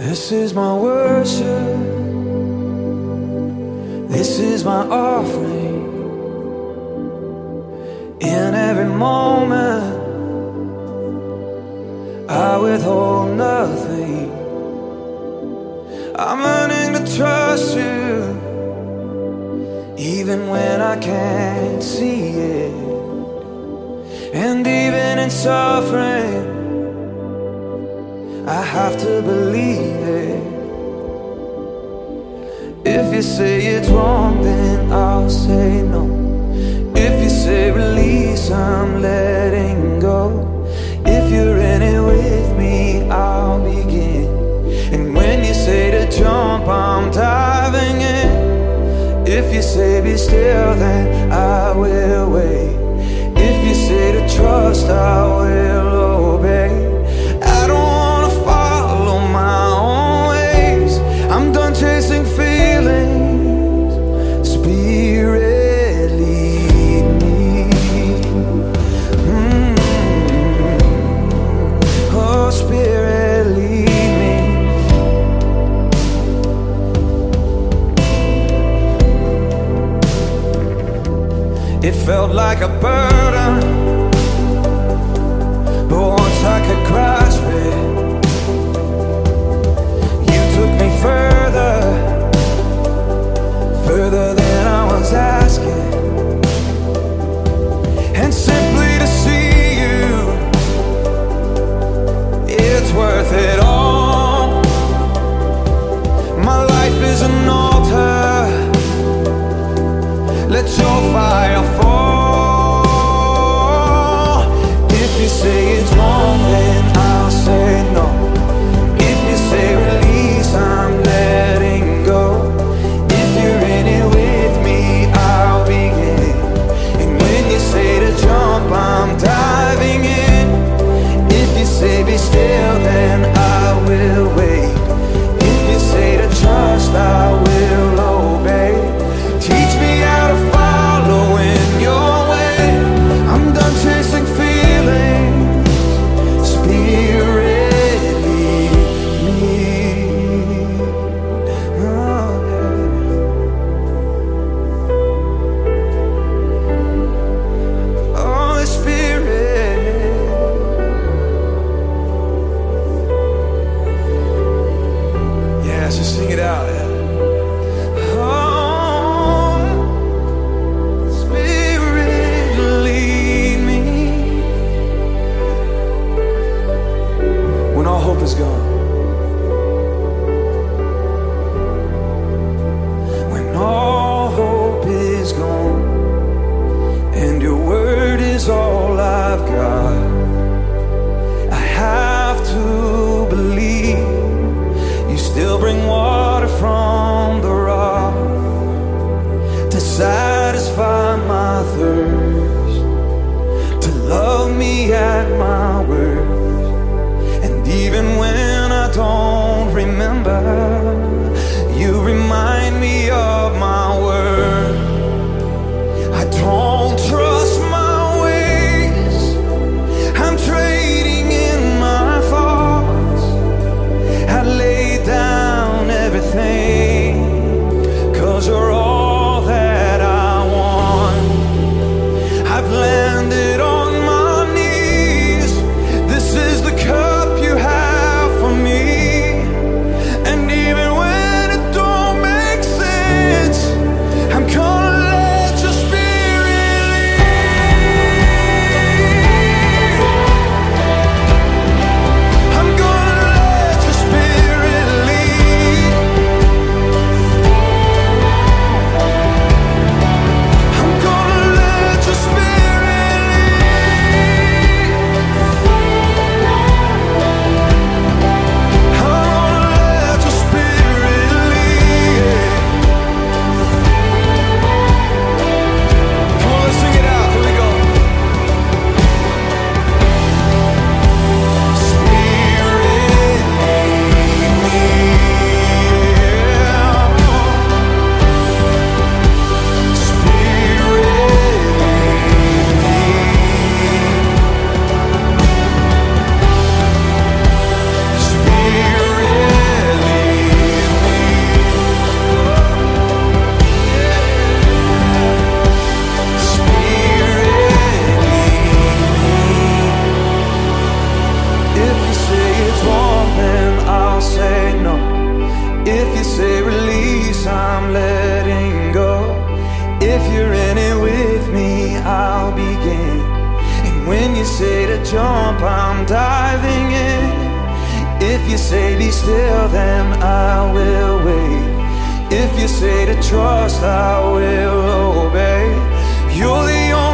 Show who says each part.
Speaker 1: This is my worship, this is my offering. In every moment I withhold nothing. I'm learning to trust you even when I can't see it. And even in suffering I have to believe it. If you say it's wrong, then I'll say no. If you say release, I'm letting go. If you're in it with me, I'll begin. And when you say to jump, I'm diving in. If you say be still, then I will wait. If you say to trust, I will obey. I don't wanna follow my own ways. I'm done chasing feelings. Spirit, lead me. Oh, Spirit, lead me. It felt like a burden, but once I could grasp it, you took me further, further than I was asking. And simply to see you, it's worth it all. My life is an altar. Let your fire fall. If you say it's wrong, then I'll say no. If you say release, I'm letting go. If you're in it with me, I'll begin. And when you say to jump, I'm diving in. If you say be still, then I will wait. If you say to trust, I will obey. Teach me how to follow in your way. I'm done chasing feelings. Spirit, lead me. Oh, yeah. Oh, Spirit. Yeah, let's just sing it out. Yeah. Hope is gone. When all hope is gone and your word is all I've got, I have to believe you still bring water from the rock to satisfy my thirst, to love me at my word. Even when I don't remember, you remind me of my word. I don't trust my ways. I'm trading in my thoughts. I lay down everything, 'cause you're all that I want. I've landed on my knees. This is the cup you have for me, and you say to jump, I'm diving in. If you say be still, then I will wait. If you say to trust, I will obey. You're the only